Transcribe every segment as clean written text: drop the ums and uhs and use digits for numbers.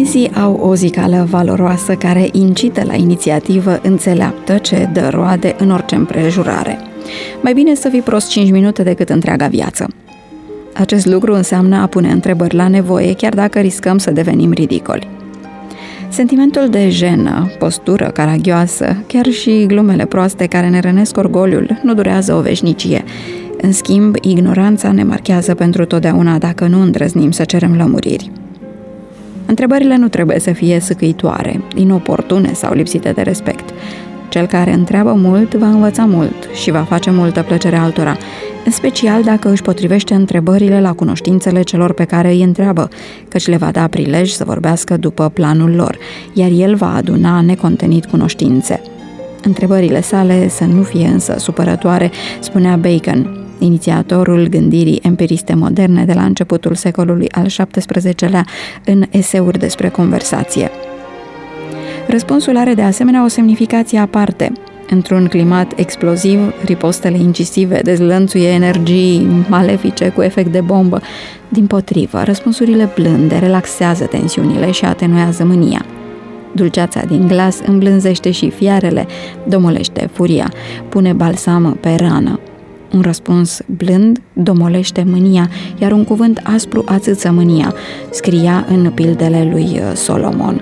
Părinții au o zicală valoroasă care incită la inițiativă înțeleaptă ce dă roade în orice împrejurare. Mai bine să fii prost 5 minute decât întreaga viață. Acest lucru înseamnă a pune întrebări la nevoie, chiar dacă riscăm să devenim ridicoli. Sentimentul de jenă, postură caragioasă, chiar și glumele proaste care ne rănesc orgoliul nu durează o veșnicie. În schimb, ignoranța ne marchează pentru totdeauna dacă nu îndrăznim să cerem lămuriri. Întrebările nu trebuie să fie sâcâitoare, inoportune sau lipsite de respect. Cel care întreabă mult va învăța mult și va face multă plăcere altora, în special dacă își potrivește întrebările la cunoștințele celor pe care îi întreabă, căci le va da prilej să vorbească după planul lor, iar el va aduna necontenit cunoștințe. Întrebările sale să nu fie însă supărătoare, spunea Bacon, inițiatorul gândirii empiriste moderne de la începutul secolului al XVII-lea în eseuri despre conversație. Răspunsul are de asemenea o semnificație aparte. Într-un climat exploziv, ripostele incisive dezlănțuie energii malefice cu efect de bombă. Dimpotrivă, răspunsurile blânde relaxează tensiunile și atenuează mânia. Dulceața din glas îmblânzește și fiarele, domolește furia, pune balsamă pe rană. Un răspuns blând domolește mânia, iar un cuvânt aspru ațâță mânia, scria în pildele lui Solomon.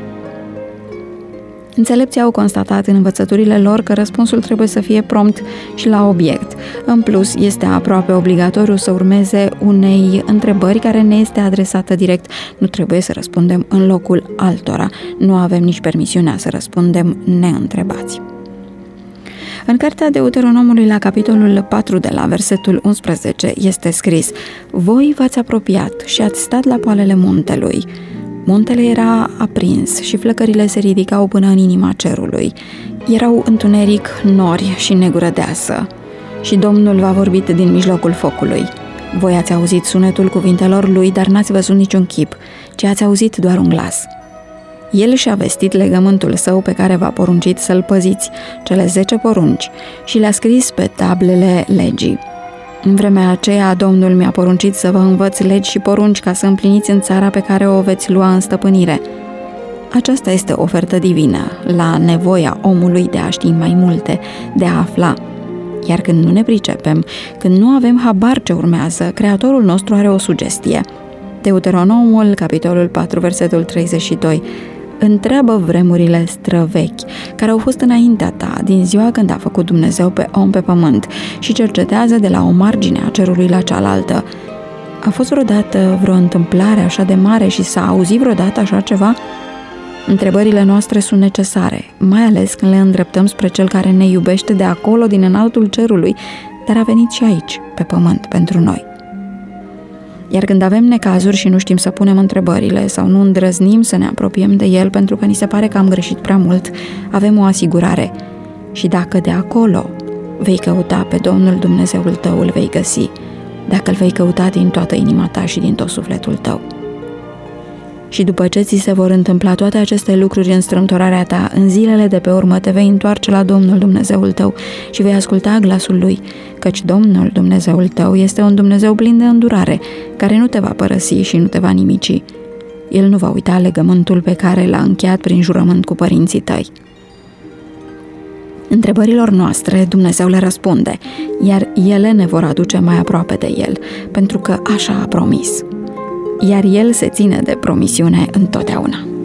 Înțelepții au constatat în învățăturile lor că răspunsul trebuie să fie prompt și la obiect. În plus, este aproape obligatoriu să urmeze unei întrebări care ne este adresată direct. Nu trebuie să răspundem în locul altora. Nu avem nici permisiunea să răspundem neîntrebați. În cartea Deuteronomului, la capitolul 4, de la versetul 11, este scris: Voi v-ați apropiat și ați stat la poalele muntelui. Muntele era aprins și flăcările se ridicau până în inima cerului. Erau întuneric, nori și negură deasă. Și Domnul v-a vorbit din mijlocul focului. Voi ați auzit sunetul cuvintelor lui, dar n-ați văzut niciun chip, ci ați auzit doar un glas. El și-a vestit legământul său pe care v-a poruncit să-l păziți, cele 10 porunci, și le-a scris pe tablele legii. În vremea aceea, Domnul mi-a poruncit să vă învăț legi și porunci ca să împliniți în țara pe care o veți lua în stăpânire. Aceasta este o ofertă divină, la nevoia omului de a ști mai multe, de a afla. Iar când nu ne pricepem, când nu avem habar ce urmează, Creatorul nostru are o sugestie. Deuteronomul, capitolul 4, versetul 32. Întreabă vremurile străvechi, care au fost înaintea ta, din ziua când a făcut Dumnezeu pe om pe pământ, și cercetează de la o margine a cerului la cealaltă. A fost vreodată vreo întâmplare așa de mare și s-a auzit vreodată așa ceva? Întrebările noastre sunt necesare, mai ales când le îndreptăm spre Cel care ne iubește de acolo, din înaltul cerului, dar a venit și aici, pe pământ, pentru noi. Iar când avem necazuri și nu știm să punem întrebările sau nu îndrăznim să ne apropiem de El pentru că ni se pare că am greșit prea mult, avem o asigurare. Și dacă de acolo vei căuta pe Domnul Dumnezeul tău, îl vei găsi, dacă îl vei căuta din toată inima ta și din tot sufletul tău. Și după ce ți se vor întâmpla toate aceste lucruri în strâmtorarea ta, în zilele de pe urmă te vei întoarce la Domnul Dumnezeul tău și vei asculta glasul Lui, căci Domnul Dumnezeul tău este un Dumnezeu plin de îndurare, care nu te va părăsi și nu te va nimici. El nu va uita legământul pe care l-a încheiat prin jurământ cu părinții tăi. Întrebărilor noastre Dumnezeu le răspunde, iar ele ne vor aduce mai aproape de El, pentru că așa a promis. Iar El se ține de promisiune întotdeauna.